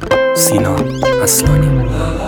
سینا اصلانی.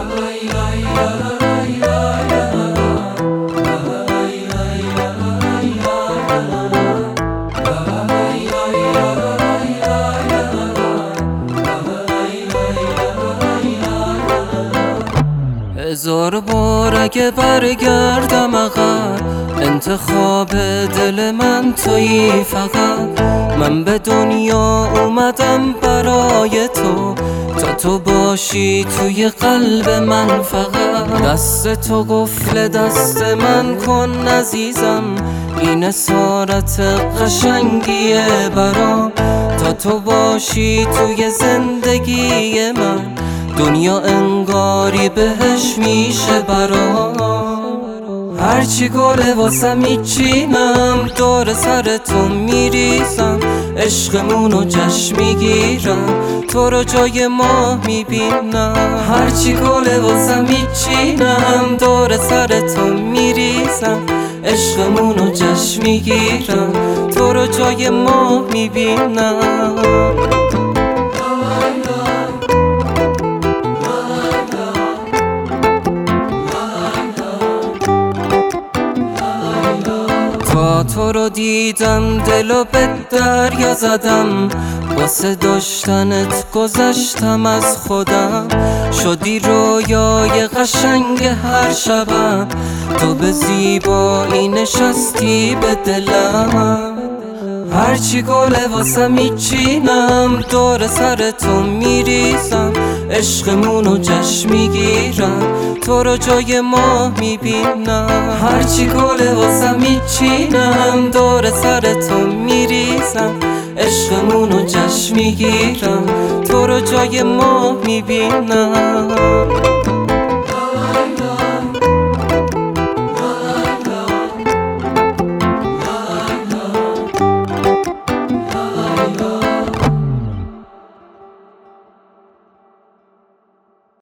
هزار بار اگه برگردم عقب، انتخاب دل من تویی فقط. من به دنیا اومدم برای تو، تا تو باشی توی قلب من فقط. دست تو قفل دست من کن عزیزم، این اسارت قشنگیه برام. تا تو باشی توی زندگی من، دنیا انگاری بهش میشه برام. هرچی گله واسم میچینم، دور سر تو میریزم، عشقمونو جشن میگیرم، تو رو جای ماه میبینم. هرچی گله واسم میچینم، دور سر تو میریزم، عشقمونو جشن میگیرم، تو رو جای ماه میبینم. تا تو رو دیدم دلو به دریا زدم، واسه داشتنت گذشتم از خودم. شدی رویای قشنگ هر شبم، تو به زیبایی نشستی به دلم. هرچی گله واسه میچینم، دور سر تو میریزم، عشقمونو جشن میگیرم، تو رو جای ماه میبینم. هرچی گله واسه میچینم، دور سر تو میریزم، عشقمونو جشن میگیرم، تو رو جای ماه میبینم.